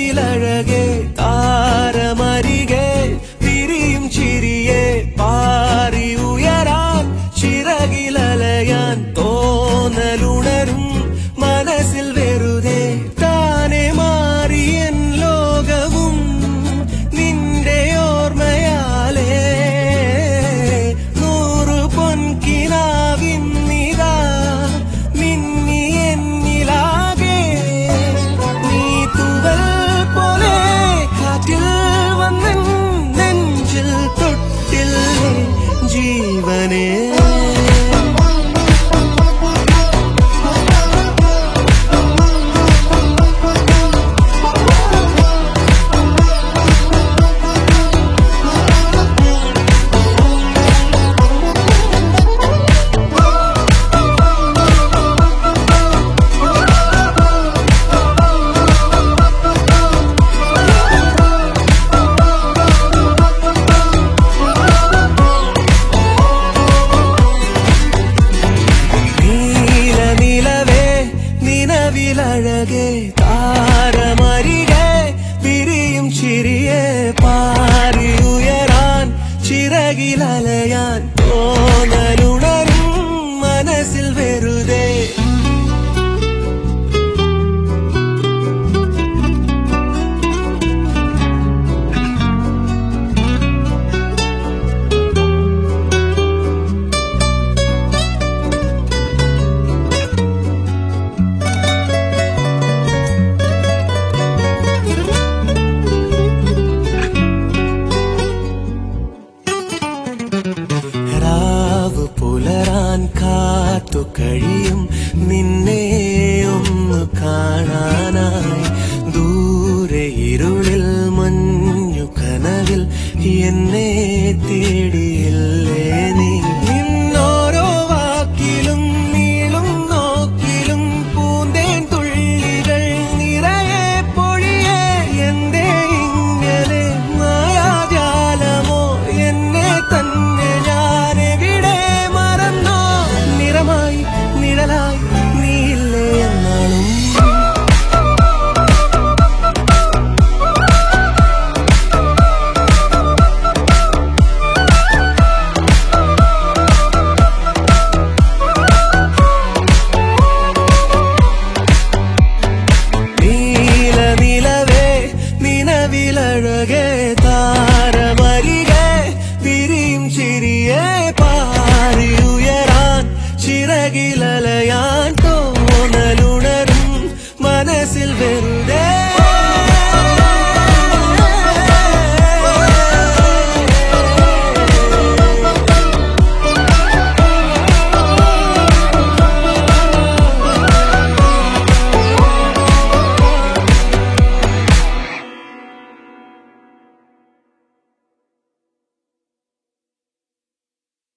നിലവിലഴകെ താരമരികെ വിരിയും ചിരിയെ പാറി ഉയരാൻ ചിറകിലലയാൻ തോന്നലുണരും മനസ്സിൽ വെറുതെ താനെ മാറിയൻ ലോകവും നിന്റെ ഓർമ്മയാലേ നൂറു പൊൻകിനാവിന്നിതാ മിന്നി എന്നിലാകെ നീ തൂവൽ പോലെ കാറ്റിൽ വന്നൻ നെഞ്ചിൽ തൊട്ടില്ലേ ജീവനേ നിലവിലഴകെ താരമരികെ വിരിയും ചിരിയെ പാറി ഉയരാൻ ചിറകിലലയാൻ തോന്നലുണരും മനസ്സിൽ വെറുതെ പുലരാൻ കാത്തു കഴിയും നിന്നെ ഒന്ന് കാണാനായി ദൂരെ ഇരുളിൽ മഞ്ഞു കനവിൽ എന്നെ തേടിയില്ലേ നീ നിന്നോരോ വാക്കിലും നീളും നോക്കിലും പൂന്തേൻ തുള്ളികൾ നിറയെ പൊഴിയെ എന്തേ ഇങ്ങനെ മായാജാലമോ എന്നെ തന്നെ നിഴലായി നീയില്ലേ എന്നാളും നിലവേ നിലവിലഴകെ താരമരികെ വിരിയും ചിരിയെ പാറി ഉയരാൻ ചിറകില